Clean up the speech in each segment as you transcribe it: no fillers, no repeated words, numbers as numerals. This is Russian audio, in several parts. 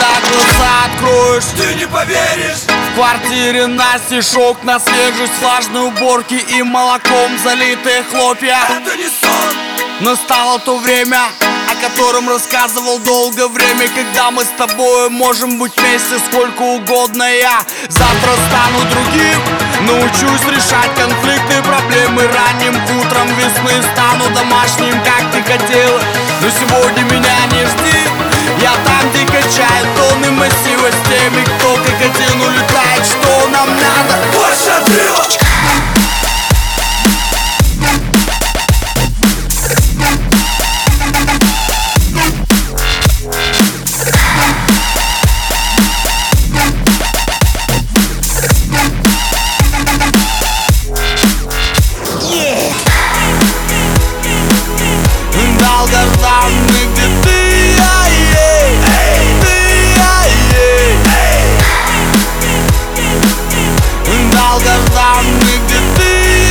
когда глаза откроешь, ты не поверишь. в квартире настежок, на свежесть влажной уборки и молоком залитые хлопья. Это не сон. Настало то время, о котором рассказывал долгое время, когда мы с тобой можем быть вместе сколько угодно. Я завтра стану другим, научусь решать конфликты и проблемы. Ранним утром весны стану домашним, как ты хотела. Но сегодня меня не жди, я там, где качают тонны массива с теми, кто как один улетает. Что нам надо? Больше отрыва. Долгожданный, где ты, долгожданный, где ты,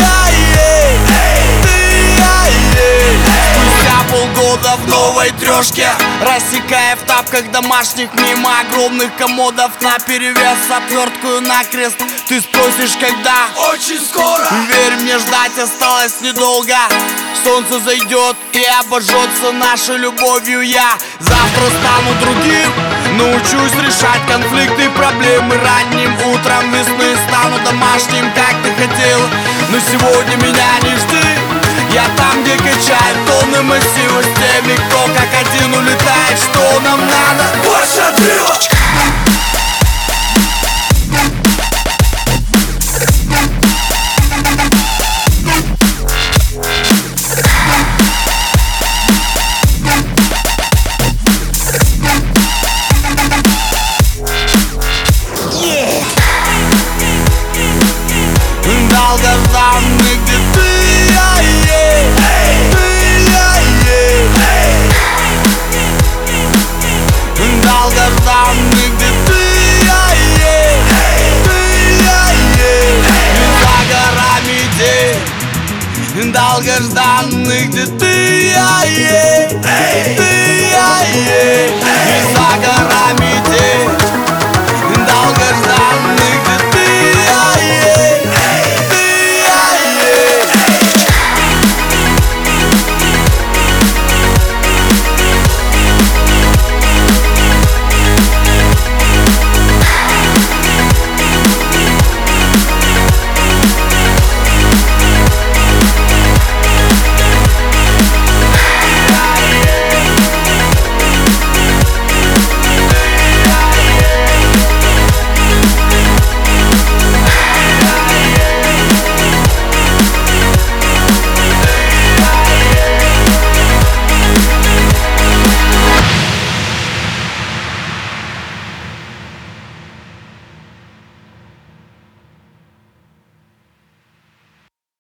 спустя полгода в новой трешке, рассекая в тапках домашних мимо огромных комодов наперевес отверткую накрест. Ты спросишь, когда? Очень скоро. Верь мне, ждать осталось недолго. Солнце зайдет и обожжется нашей любовью. Я завтра стану другим, научусь решать конфликты и проблемы. Ранним утром весны стану домашним, как ты хотел. Но сегодня меня не жди, я там, где качают тонны массива с теми, кто как один улетает.